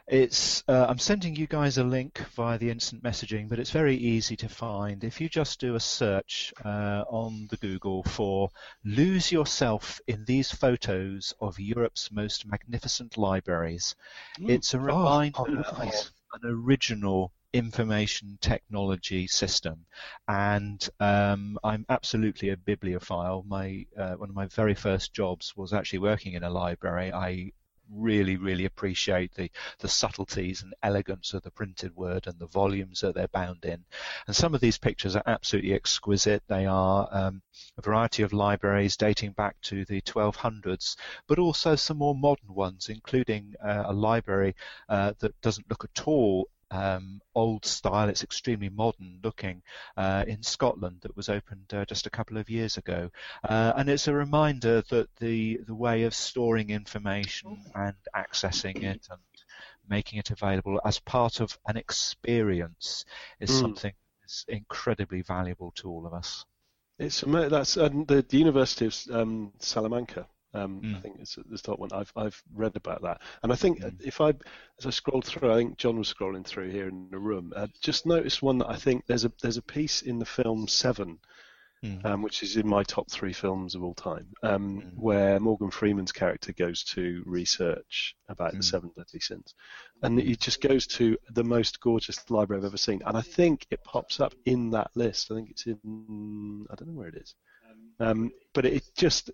I'm sending you guys a link via the instant messaging, but it's very easy to find. If you just do a search on the Google for "Lose Yourself in These Photos of Europe's Most Magnificent Libraries," it's a reminder of an original information technology system, and I'm absolutely a bibliophile. One of my very first jobs was actually working in a library. I really appreciate the subtleties and elegance of the printed word and the volumes that they're bound in. And some of these pictures are absolutely exquisite. They are a variety of libraries dating back to the 1200s, but also some more modern ones, including a library that doesn't look at all old style. It's extremely modern looking in Scotland that was opened just a couple of years ago, and it's a reminder that the way of storing information and accessing it and making it available as part of an experience is something that's incredibly valuable to all of us. That's the University of Salamanca. I think it's the top one. I've read about that, and I think as I scrolled through, I think John was scrolling through here in the room. Just noticed one that I think there's a piece in the film Seven, which is in my top 3 films of all time, where Morgan Freeman's character goes to research about the 7 deadly sins, and he just goes to the most gorgeous library I've ever seen, and I think it pops up in that list. I think it's in, I don't know where it is, but it just.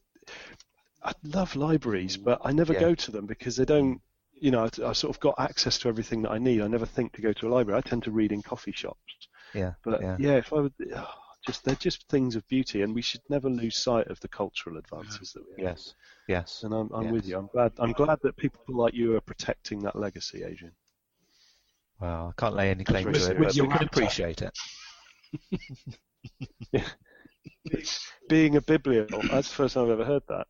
I love libraries, but I never go to them because they don't, I sort of got access to everything that I need. I never think to go to a library. I tend to read in coffee shops. If I would, they're just things of beauty, and we should never lose sight of the cultural advances that we have. Yes. And I'm with you. I'm glad that people like you are protecting that legacy, Adrian. Well, I can't lay any claim to it, but we can appreciate it. Being a bibliophile, that's the first time I've ever heard that.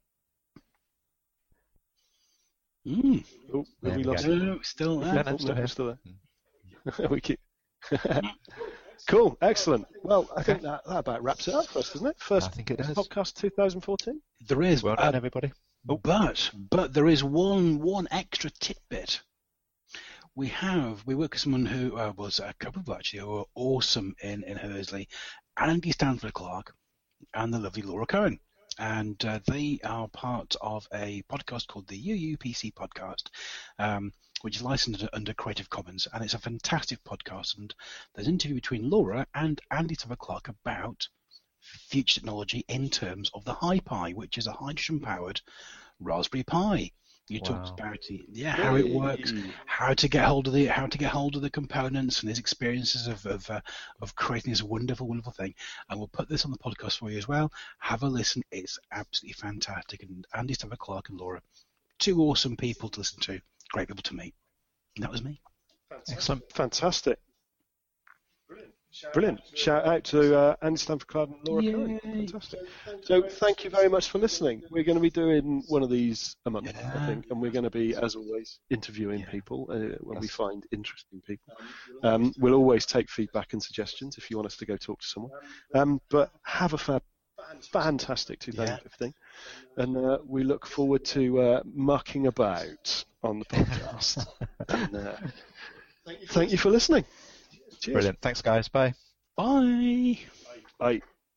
Oh, we lost it. No, still there. Still there. We keep. Cool, excellent. Well, I think that about wraps it up for us, doesn't it? First, I think it does. Podcast 2014. There is. Well done, everybody. But there is one extra tidbit. We work with someone who was a couple of actually who were awesome in Hursley, Andy Stanford Clark and the lovely Laura Cohen. And they are part of a podcast called the UUPC Podcast, which is licensed under Creative Commons, and it's a fantastic podcast. And there's an interview between Laura and Andy Stanford Clark about future technology in terms of the HiPi, which is a hydrogen-powered Raspberry Pi. You talked about how it works, how to get hold of the components, and his experiences of creating this wonderful thing. And we'll put this on the podcast for you as well. Have a listen; it's absolutely fantastic. And Andy Stanford Clark and Laura, 2 awesome people to listen to, great people to meet. And that was me. Excellent, fantastic. Brilliant. Shout out to Andy Stanford Clark and Laura Cohen. Fantastic. So thank you very much for listening. We're going to be doing one of these a month, I think, and we're going to be, as always, interviewing people when we find interesting people. We'll always take feedback and suggestions if you want us to go talk to someone. But have a fantastic 2015, and we look forward to mucking about on the podcast. And, thank you for listening. Cheers. Brilliant. Thanks, guys. Bye. Bye. Bye.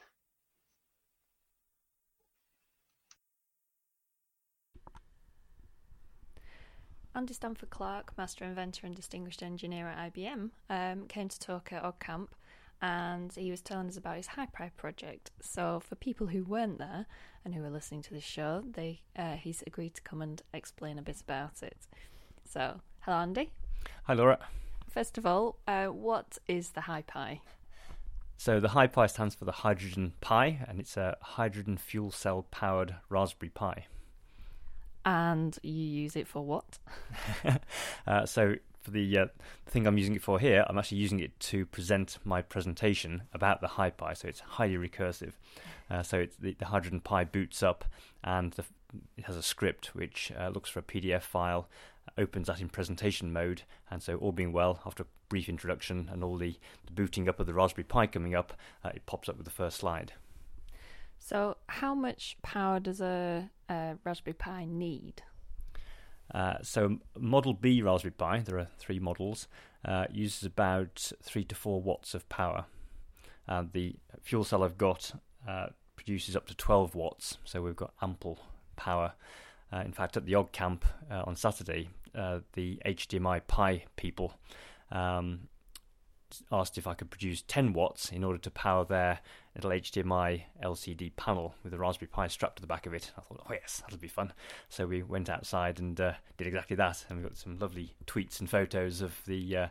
Andy Stanford Clark, Master Inventor and Distinguished Engineer at IBM, came to talk at OggCamp, and he was telling us about his HiPi project. So for people who weren't there and who are listening to this show, he's agreed to come and explain a bit about it. So, hello, Andy. Hi, Laura. First of all, what is the HiPi? So the HiPi stands for the Hydrogen Pi, and it's a hydrogen fuel cell powered Raspberry Pi. And you use it for what? So for the thing I'm using it for here, I'm actually using it to present my presentation about the HiPi, so it's highly recursive. So the Hydrogen Pi boots up, and it has a script which looks for a PDF file, opens that in presentation mode, and so all being well, after a brief introduction and all the booting up of the Raspberry Pi coming up, it pops up with the first slide. So how much power does a Raspberry Pi need? So Model B Raspberry Pi, there are 3 models, uses about 3 to 4 watts of power. The fuel cell I've got produces up to 12 watts, so we've got ample power. In fact, at the Ogg Camp on Saturday, the HDMI Pi people asked if I could produce 10 watts in order to power their little HDMI LCD panel with a Raspberry Pi strapped to the back of it. I thought, oh yes, that'll be fun. So we went outside and did exactly that, and we got some lovely tweets and photos of the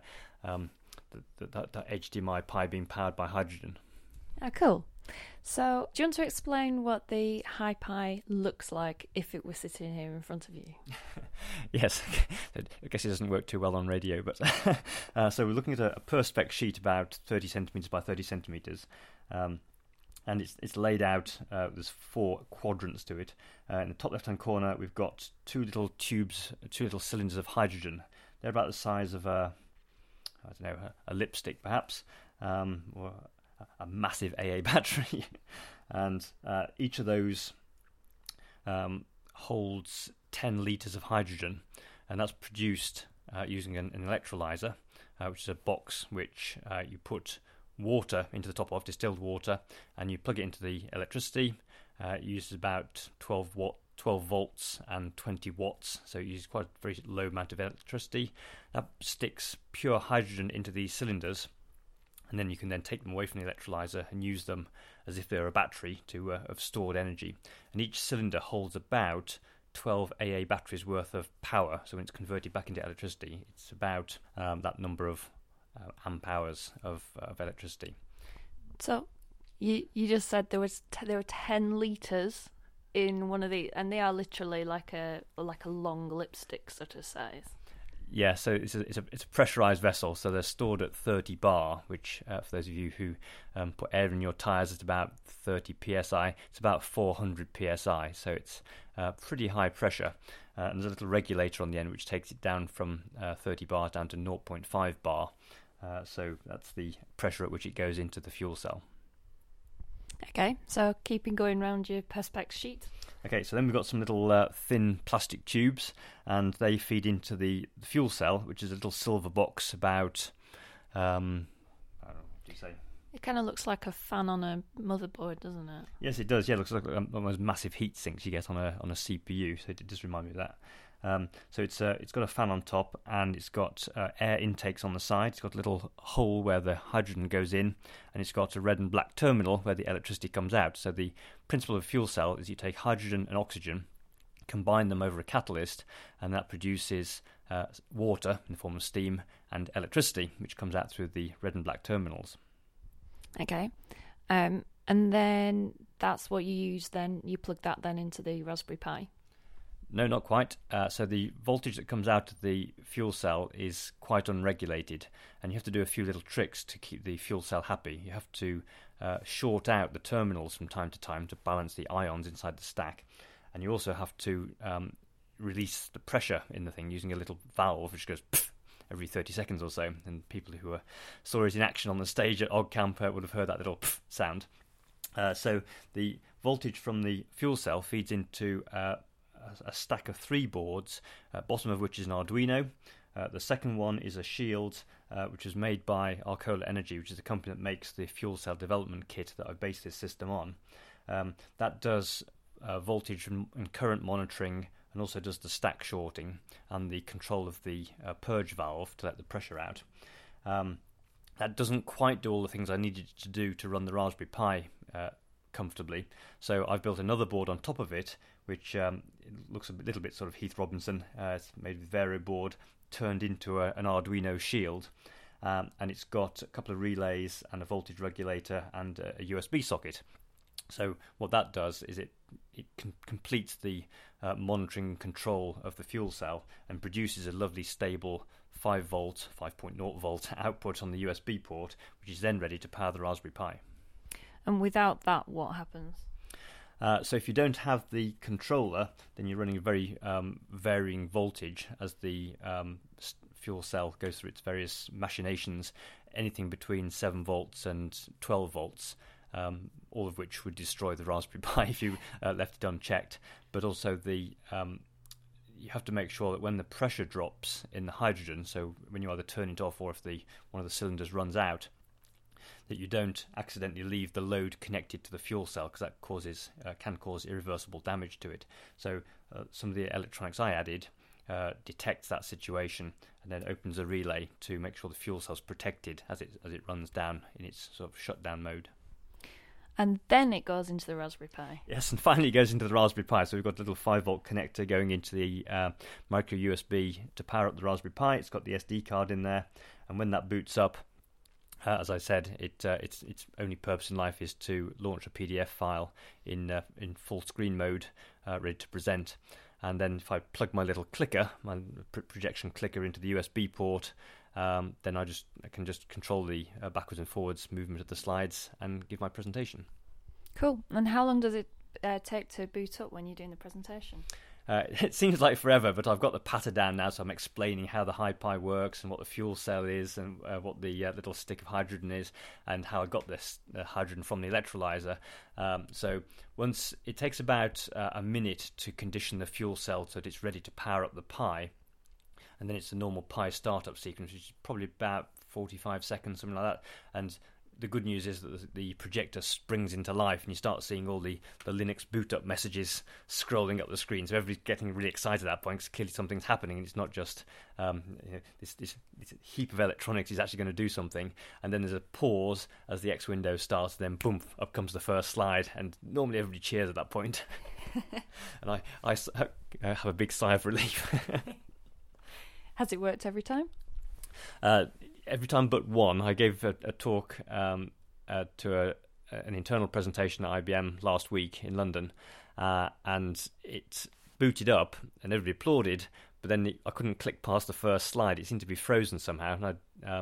HDMI Pi being powered by hydrogen. Oh, cool. So, do you want to explain what the HiPi looks like if it were sitting here in front of you? Yes, I guess it doesn't work too well on radio, but so we're looking at a Perspex sheet about 30 centimetres by 30 centimetres, and it's laid out, there's 4 quadrants to it. In the top left-hand corner, we've got 2 little tubes, 2 little cylinders of hydrogen. They're about the size of a lipstick perhaps, or a massive AA battery, and each of those holds 10 litres of hydrogen, and that's produced using an electrolyzer, which is a box which you put water into the top of, distilled water, and you plug it into the electricity. It uses about 12 volts and 20 watts, so it uses quite a very low amount of electricity. That sticks pure hydrogen into these cylinders, and then you can then take them away from the electrolyzer and use them as if they're a battery to have stored energy. And each cylinder holds about 12 AA batteries worth of power, so when it's converted back into electricity, it's about that number of amp hours of electricity. So you just said there were 10 litres in one of these, and they are literally like a long lipstick sort of size. Yeah, so it's a pressurised vessel, so they're stored at 30 bar, which for those of you who put air in your tyres, it's about 30 psi. It's about 400 psi, so it's pretty high pressure. And there's a little regulator on the end which takes it down from 30 bar down to 0.5 bar. So that's the pressure at which it goes into the fuel cell. Okay, so keeping going round your Perspex sheet. Okay, so then we've got some little thin plastic tubes, and they feed into the fuel cell, which is a little silver box about, I don't know, what do you say? It kind of looks like a fan on a motherboard, doesn't it? Yes, it does. Yeah, it looks like one of those massive heat sinks you get on a CPU, so it does remind me of that. So it's got a fan on top, and it's got air intakes on the side. It's got a little hole where the hydrogen goes in, and it's got a red and black terminal where the electricity comes out. So the principle of a fuel cell is you take hydrogen and oxygen, combine them over a catalyst, and that produces water in the form of steam and electricity, which comes out through the red and black terminals. Okay. And then that's what you use then, you plug that then into the Raspberry Pi? No, not quite. So the voltage that comes out of the fuel cell is quite unregulated, and you have to do a few little tricks to keep the fuel cell happy. You have to short out the terminals from time to time to balance the ions inside the stack, and you also have to release the pressure in the thing using a little valve which goes pff every 30 seconds or so, and people who saw it in action on the stage at Ogg Camp would have heard that little pff sound. So the voltage from the fuel cell feeds into a stack of 3 boards, bottom of which is an Arduino. The second one is a Shield, which is made by Arcola Energy, which is the company that makes the fuel cell development kit that I based this system on. That does voltage and current monitoring, and also does the stack shorting and the control of the purge valve to let the pressure out. That doesn't quite do all the things I needed to do to run the Raspberry Pi comfortably, so I've built another board on top of it, which looks a little bit sort of Heath Robinson. It's made with Variboard turned into an Arduino Shield, and it's got a couple of relays and a voltage regulator and a USB socket. So what that does is it completes the monitoring and control of the fuel cell and produces a lovely stable 5.0 volt output on the USB port, which is then ready to power the Raspberry Pi. And without that, what happens? So if you don't have the controller, then you're running a very varying voltage as the fuel cell goes through its various machinations, anything between 7 volts and 12 volts, all of which would destroy the Raspberry Pi if you left it unchecked. But also you have to make sure that when the pressure drops in the hydrogen, so when you either turn it off or if one of the cylinders runs out, that you don't accidentally leave the load connected to the fuel cell, because that can cause irreversible damage to it. So some of the electronics I added detects that situation and then opens a relay to make sure the fuel cell's protected as it runs down in its sort of shutdown mode. And then it goes into the Raspberry Pi. Yes, and finally it goes into the Raspberry Pi. So we've got a little 5-volt connector going into the micro USB to power up the Raspberry Pi. It's got the SD card in there, and when that boots up, as I said, its only purpose in life is to launch a PDF file in full screen mode, ready to present. And then if I plug my little clicker, my projection clicker, into the USB port, then I can just control the backwards and forwards movement of the slides and give my presentation. Cool. And how long does it take to boot up when you're doing the presentation? It seems like forever, but I've got the patter down now, so I'm explaining how the HiPi works and what the fuel cell is and what the little stick of hydrogen is and how I got this hydrogen from the electrolyzer. So once it takes about a minute to condition the fuel cell so that it's ready to power up the Pi, and then it's the normal Pi startup sequence, which is probably about 45 seconds, something like that. And the good news is that the projector springs into life and you start seeing all the Linux boot up messages scrolling up the screen. So everybody's getting really excited at that point because clearly something's happening, and it's not just this heap of electronics is actually going to do something. And then there's a pause as the X window starts, then boom, up comes the first slide, and normally everybody cheers at that point. And I have a big sigh of relief. Has it worked every time? Every time but one. I gave a talk to an internal presentation at IBM last week in London, and it booted up and everybody applauded, but then I couldn't click past the first slide. It seemed to be frozen somehow, and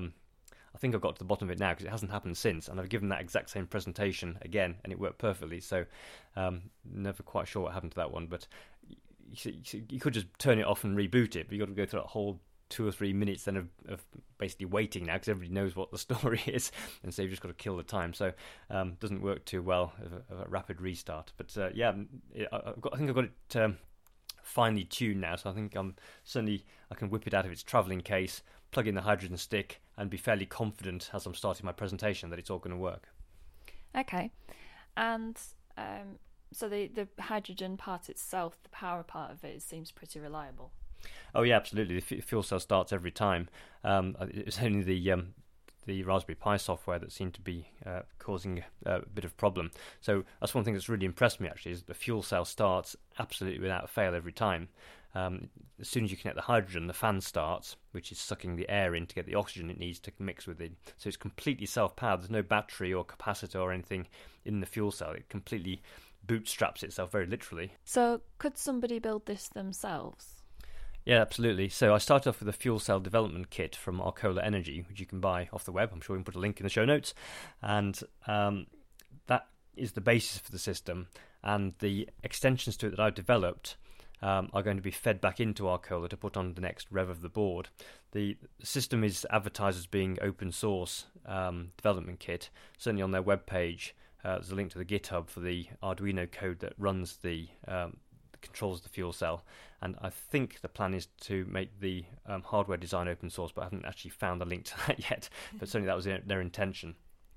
I think I've got to the bottom of it now because it hasn't happened since, and I've given that exact same presentation again and it worked perfectly. So never quite sure what happened to that one, but you could just turn it off and reboot it, but you've got to go through that whole 2 or 3 minutes then of basically waiting now because everybody knows what the story is, and so you've just got to kill the time. So it doesn't work too well of a rapid restart. But I think I've got it finely tuned now, so I think I can whip it out of its travelling case, plug in the hydrogen stick, and be fairly confident as I'm starting my presentation that it's all going to work. Okay, and so the hydrogen part itself, the power part of it, seems pretty reliable. Oh yeah, absolutely. The fuel cell starts every time. It's only the Raspberry Pi software that seemed to be causing a bit of problem. So that's one thing that's really impressed me actually, is the fuel cell starts absolutely without fail every time. As soon as you connect the hydrogen, the fan starts, which is sucking the air in to get the oxygen it needs to mix with it. So it's completely self-powered. There's no battery or capacitor or anything in the fuel cell. It completely bootstraps itself, very literally. So could somebody build this themselves? Yeah, absolutely. So I started off with a fuel cell development kit from Arcola Energy, which you can buy off the web. I'm sure we can put a link in the show notes. And that is the basis for the system. And the extensions to it that I've developed are going to be fed back into Arcola to put on the next rev of the board. The system is advertised as being open source development kit. Certainly on their webpage, there's a link to the GitHub for the Arduino code that runs the controls the fuel cell, and I think the plan is to make the hardware design open source, but I haven't actually found a link to that yet, but certainly that was their intention.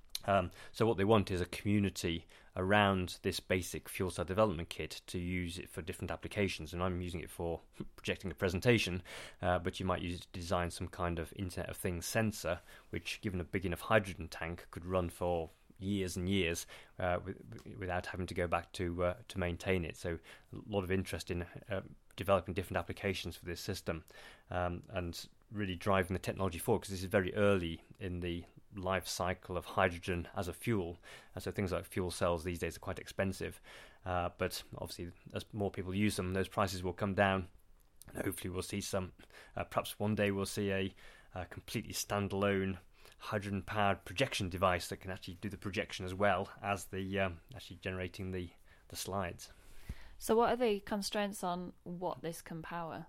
So what they want is a community around this basic fuel cell development kit to use it for different applications, and I'm using it for projecting a presentation, but you might use it to design some kind of Internet of Things sensor, which given a big enough hydrogen tank could run for years and years without having to go back to maintain it. So a lot of interest in developing different applications for this system, and really driving the technology forward, because this is very early in the life cycle of hydrogen as a fuel, and so things like fuel cells these days are quite expensive, but obviously as more people use them, those prices will come down, and hopefully we'll see some perhaps one day we'll see a completely standalone hydrogen-powered projection device that can actually do the projection as well as the actually generating the slides. So what are the constraints on what this can power?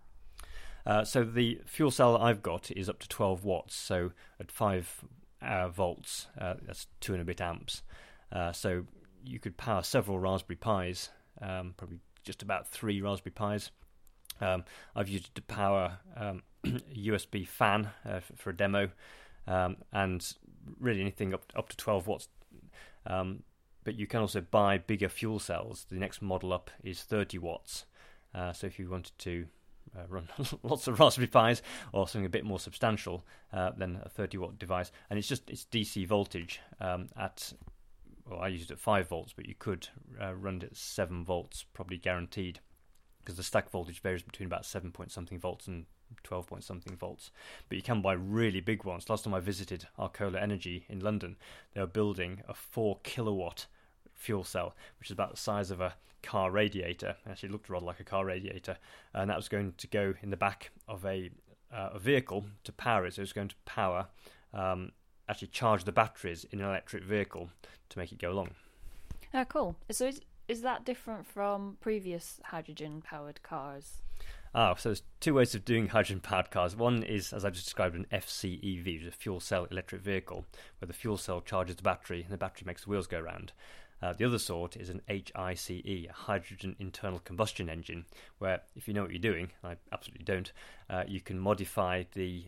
So the fuel cell I've got is up to 12 watts, so at 5 volts, that's 2 and a bit amps. So you could power several Raspberry Pis, probably just about 3 Raspberry Pis, I've used it to power a USB fan for a demo, and really anything up to 12 watts. But you can also buy bigger fuel cells. The next model up is 30 watts. So if you wanted to run lots of Raspberry Pis or something a bit more substantial, then a 30-watt device. And it's DC voltage I used it at 5 volts, but you could run it at 7 volts, probably guaranteed, because the stack voltage varies between about 7 point something volts and 12 point something volts. But you can buy really big ones. Last time I visited Arcola Energy in London, they were building a 4 kilowatt fuel cell, which is about the size of a car radiator. It actually looked rather like a car radiator, and that was going to go in the back of a vehicle to power it. So it was going to power, actually charge the batteries in an electric vehicle to make it go along. Oh, cool. So is that different from previous hydrogen-powered cars? So there's two ways of doing hydrogen-powered cars. One is, as I just described, an FCEV, which is a fuel cell electric vehicle, where the fuel cell charges the battery and the battery makes the wheels go round. The other sort is an HICE, a hydrogen internal combustion engine, where if you know what you're doing, I absolutely don't, you can modify the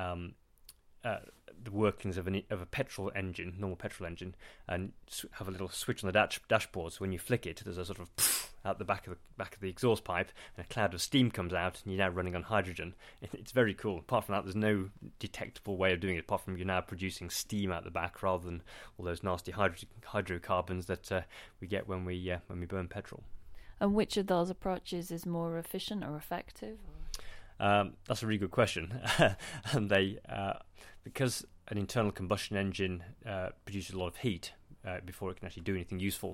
workings of a petrol engine, normal petrol engine, and have a little switch on the dashboard. So when you flick it, there's a sort of out the back of the exhaust pipe, and a cloud of steam comes out, and you're now running on hydrogen. It's very cool. Apart from that, there's no detectable way of doing it, apart from you're now producing steam out the back rather than all those nasty hydrocarbons that we get when we burn petrol. And which of those approaches is more efficient or effective? That's a really good question. And they, because an internal combustion engine produces a lot of heat before it can actually do anything useful,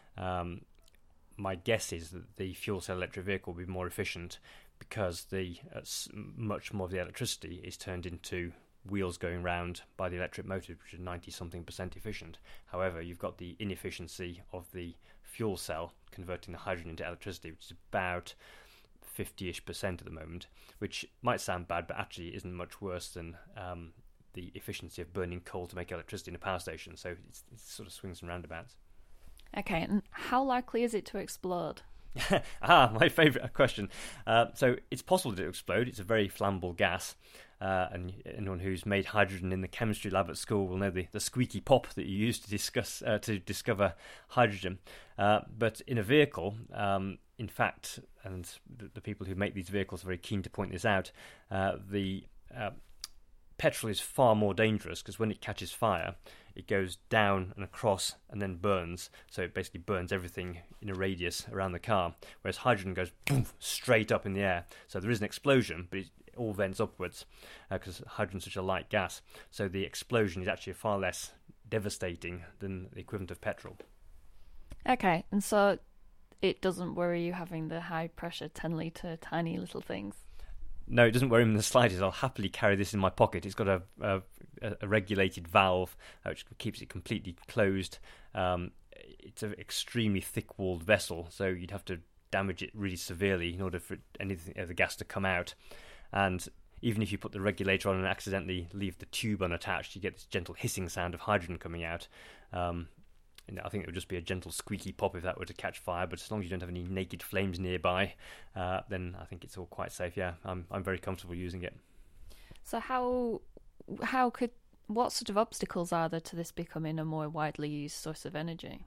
my guess is that the fuel cell electric vehicle will be more efficient because much more of the electricity is turned into wheels going round by the electric motor, which is 90-something% efficient. However, you've got the inefficiency of the fuel cell converting the hydrogen into electricity, which is about 50-ish% at the moment, which might sound bad, but actually isn't much worse than the efficiency of burning coal to make electricity in a power station. So it sort of swings and roundabouts. Okay, and how likely is it to explode? My favourite question. So it's possible to explode. It's a very flammable gas. And anyone who's made hydrogen in the chemistry lab at school will know the squeaky pop that you use to discover hydrogen. But in a vehicle, in fact, and the people who make these vehicles are very keen to point this out, the petrol is far more dangerous because when it catches fire, it goes down and across and then burns. So it basically burns everything in a radius around the car, whereas hydrogen goes boom, straight up in the air. So there is an explosion, but it all vents upwards because hydrogen is such a light gas. So the explosion is actually far less devastating than the equivalent of petrol. Okay, and so it doesn't worry you having the high-pressure 10-litre tiny little things? No, it doesn't worry me in the slightest. I'll happily carry this in my pocket. It's got a regulated valve which keeps it completely closed. It's an extremely thick-walled vessel, so you'd have to damage it really severely in order for anything of the gas to come out. And even if you put the regulator on and accidentally leave the tube unattached, you get this gentle hissing sound of hydrogen coming out. I think it would just be a gentle squeaky pop if that were to catch fire, but as long as you don't have any naked flames nearby, then I think it's all quite safe. Yeah, I'm very comfortable using it. So what sort of obstacles are there to this becoming a more widely used source of energy?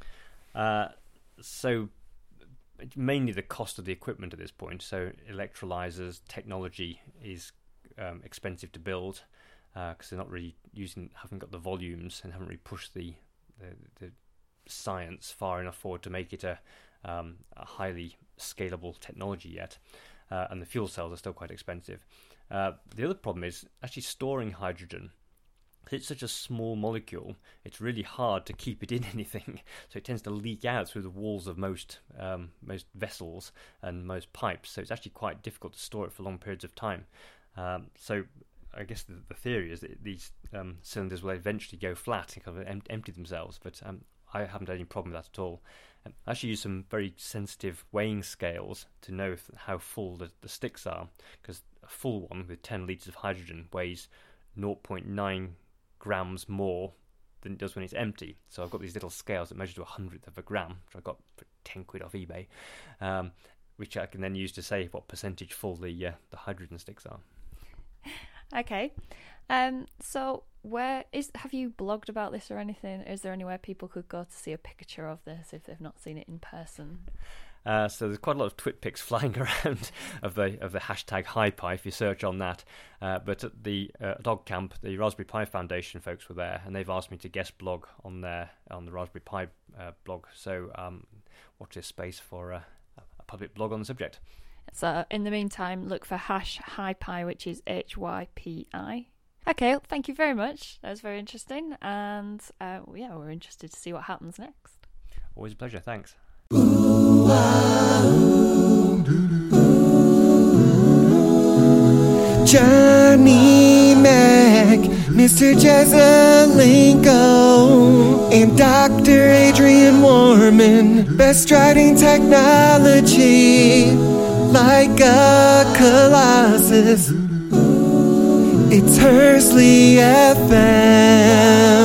So it's mainly the cost of the equipment at this point. So electrolyzers technology is expensive to build because they're not really haven't got the volumes and haven't really pushed the science far enough forward to make it a highly scalable technology yet, and the fuel cells are still quite expensive. The other problem is actually storing hydrogen. It's such a small molecule, it's really hard to keep it in anything, so it tends to leak out through the walls of most vessels and most pipes, so it's actually quite difficult to store it for long periods of time. So I guess the theory is that these cylinders will eventually go flat and kind of empty themselves, but I haven't had any problem with that at all. I actually use some very sensitive weighing scales to know how full the sticks are, because a full one with 10 litres of hydrogen weighs 0.9 grams more than it does when it's empty. So I've got these little scales that measure to 1/100 of a gram, which I got for £10 off eBay. which I can then use to say what percentage full the hydrogen sticks are. Okay. So have you blogged about this or anything? Is there anywhere people could go to see a picture of this if they've not seen it in person? So there's quite a lot of twit pics flying around of the hashtag HiPi if you search on that. But at the dog camp, the Raspberry Pi Foundation folks were there, and they've asked me to guest blog on the Raspberry Pi blog. So watch this space for a public blog on the subject. So in the meantime, look for #HiPi, which is HYPI. Okay, thank you very much. That was very interesting, and we're interested to see what happens next. Always a pleasure. Thanks. Johnny Mac, Mr. Jezelenko, and Dr. Adrian Warman, best writing technology like a colossus. It's Hursley FM.